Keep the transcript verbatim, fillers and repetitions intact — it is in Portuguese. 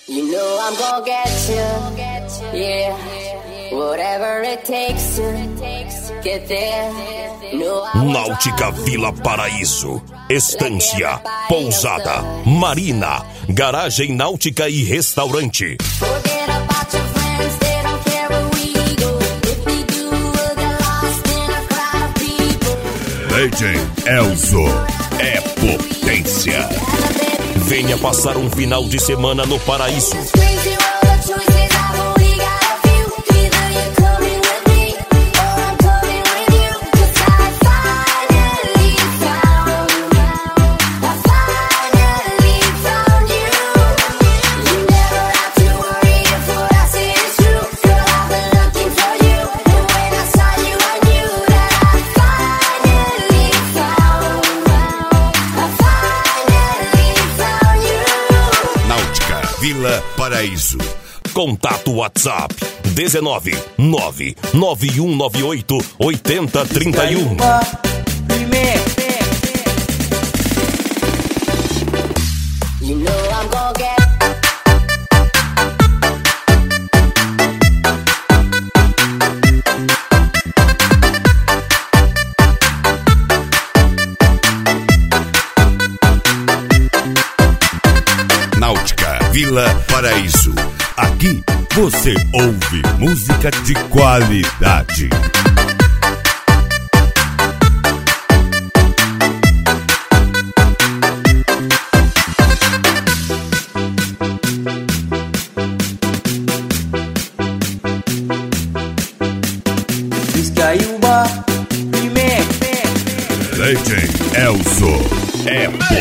You know I'm gonna get you, yeah. Whatever it takes to get there. No, Náutica Vila Paraíso, estância, pousada, marina, garagem náutica e restaurante. Forget about your friends, they don't care where we go. If we do, we'll get lost in a crowd of people. D J Elzo é potência. Venha passar um final de semana no Paraíso. Vila Paraíso. Contato WhatsApp dezenove, nove nove um nove oito, oito zero três um. You know I'm gonna get Náutica Vila Paraíso. Aqui você ouve música de qualidade. D J Elzo é